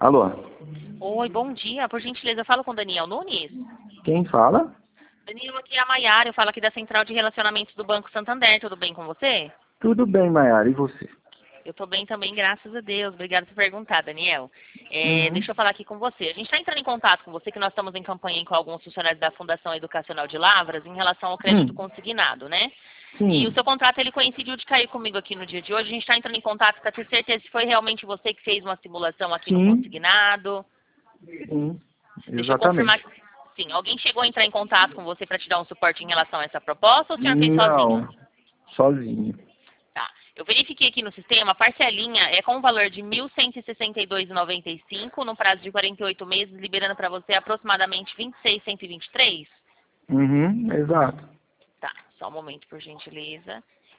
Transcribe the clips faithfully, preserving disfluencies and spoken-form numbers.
Alô? Oi, bom dia. Por gentileza, eu falo com o Daniel Nunes. Quem fala? Daniel, aqui é a Maiara. Eu falo aqui da Central de Relacionamentos do Banco Santander. Tudo bem com você? Tudo bem, Maiara, e você? Eu estou bem também, graças a Deus. Obrigada por perguntar, Daniel. É, Uhum. deixa eu falar aqui com você. A gente está entrando em contato com você, que nós estamos em campanha com alguns funcionários da Fundação Educacional de Lavras em relação ao crédito Hum, consignado, né? E o sim, seu contrato, ele coincidiu de cair comigo aqui no dia de hoje. A gente está entrando em contato para ter certeza se foi realmente você que fez uma simulação aqui no sim, consignado. sim, Deixa eu confirmar. exatamente. Sim, alguém chegou a entrar em contato com você para te dar um suporte em relação a essa proposta ou o senhor fez sozinho? Não, sozinho. Tá. Eu verifiquei aqui no sistema, a parcelinha é com um valor de mil cento e sessenta e dois reais e noventa e cinco centavos, no prazo de quarenta e oito meses, liberando para você aproximadamente vinte e seis mil cento e vinte e três. Uhum, exato. Tá, só um momento, por gentileza.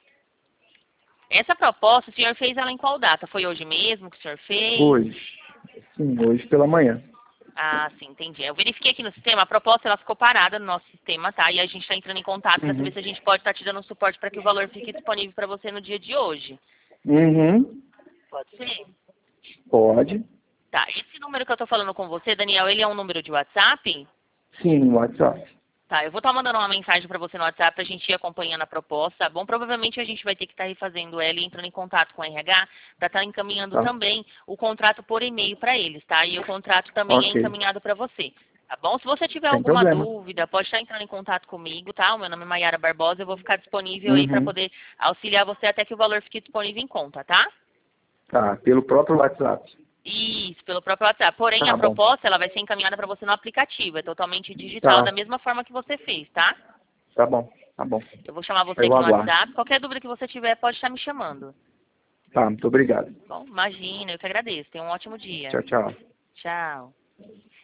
Essa proposta, o senhor fez ela em qual data? Foi hoje mesmo que o senhor fez? Hoje. Sim, hoje pela manhã. Ah, sim, entendi. Eu verifiquei aqui no sistema, a proposta ela ficou parada no nosso sistema, tá? E a gente está entrando em contato para saber Uhum. se a gente pode estar te dando um suporte para que o valor fique disponível para você no dia de hoje. Uhum. Pode ser? Pode. Tá, esse número que eu estou falando com você, Daniel, ele é um número de WhatsApp? Sim, no WhatsApp. Tá, eu vou estar mandando uma mensagem para você no WhatsApp para a gente ir acompanhando a proposta, tá bom? Provavelmente a gente vai ter que estar refazendo ela e entrando em contato com a R H para estar encaminhando Tá. também o contrato por e-mail para eles, tá? E o contrato também é Ok. encaminhado para você, tá bom? Se você tiver Sem alguma problema. dúvida, pode estar entrando em contato comigo, tá? O meu nome é Maiara Barbosa, eu vou ficar disponível aí para Uhum. poder auxiliar você até que o valor fique disponível em conta, tá? Tá, pelo próprio WhatsApp. Isso, pelo próprio WhatsApp. Porém, a Tá bom. proposta ela vai ser encaminhada para você no aplicativo. É totalmente digital, da Tá, mesma forma que você fez, tá? tá bom, tá bom. Eu vou chamar você Eu aqui no aguardo. WhatsApp. Qualquer dúvida que você tiver, pode estar me chamando. Tá, muito obrigado. Bom, imagina, eu que agradeço. Tenha um ótimo dia. Tchau, tchau. Tchau.